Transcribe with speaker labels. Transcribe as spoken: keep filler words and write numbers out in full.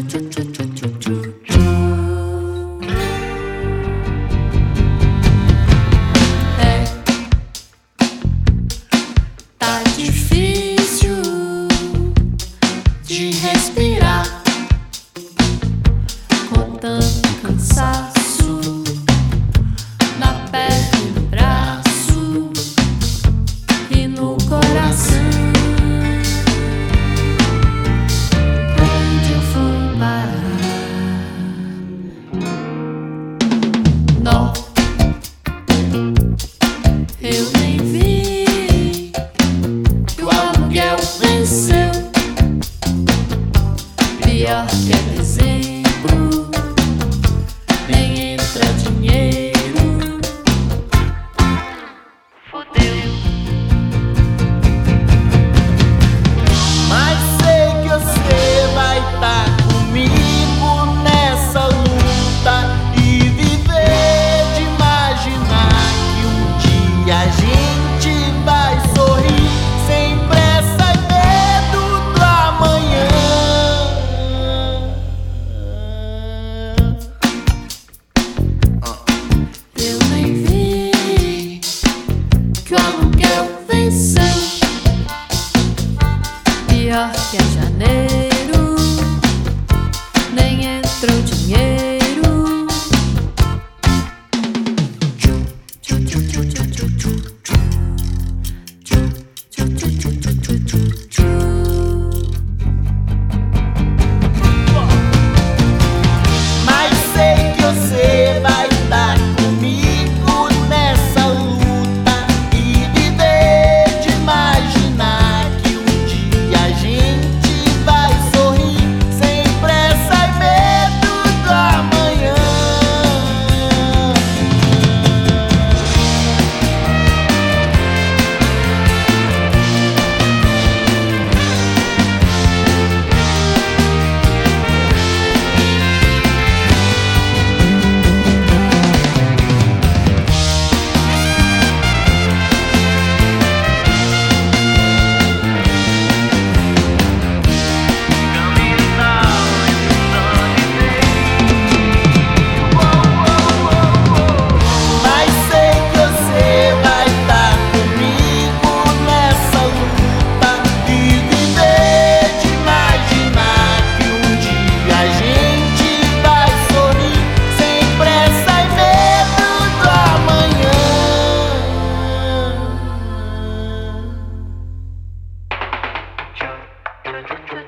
Speaker 1: É, tá difícil de respirar com tanto cansaço na perna e no braço e no coração. Onde eu fui parar? Não, eu nem vi que o aluguel venceu. Pior que é dezembro, nem entra dinheiro. Fudeu.
Speaker 2: Mas sei que você vai estar comigo nessa luta e viver de imaginar que um dia a gente vai sorrir sem pressa e medo do amanhã.
Speaker 1: Eu nem vi que o aluguel venceu. Pior que é janeiro, nem entrou dinheiro.
Speaker 2: Mas sei que você vai estar comigo nessa luta e viver de imaginar que um dia a gente vai sorrir sem pressa e medo do amanhã. Mas sei que você vai estar comigo nessa luta e viver de imaginar que um dia a gente vai sorrir sem pressa e medo do amanhã.